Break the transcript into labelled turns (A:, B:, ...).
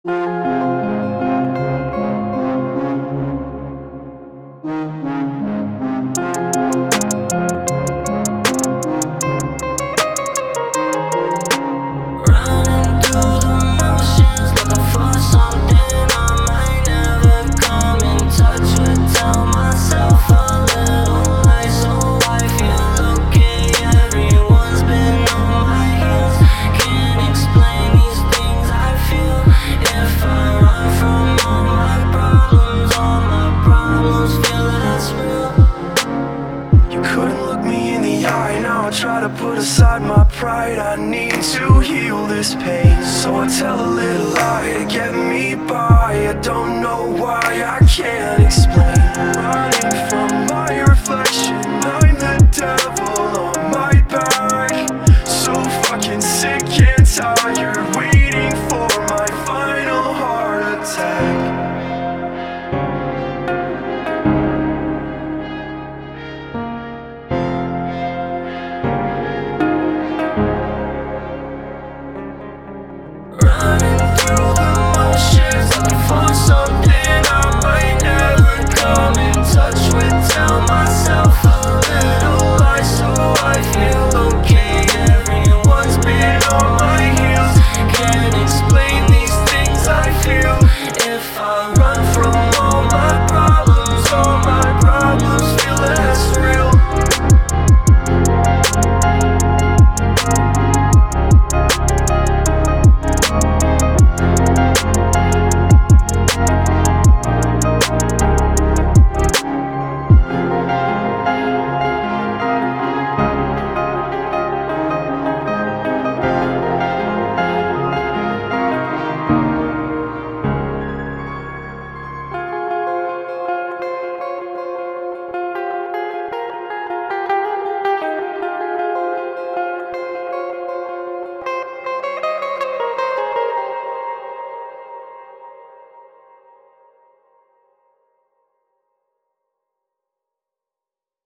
A: Running through the motions, looking for something I might never come in touch with. Tell myself a little lie, so I feel okay. Everyone's been on my heels. Can't explain these things I feel. If I run from all my problems feel less real.
B: You couldn't look me in the eye, now I try to put aside my pride. I need to heal this pain, so I tell a little lie to get me by. I don't know why, I can't explain. Running from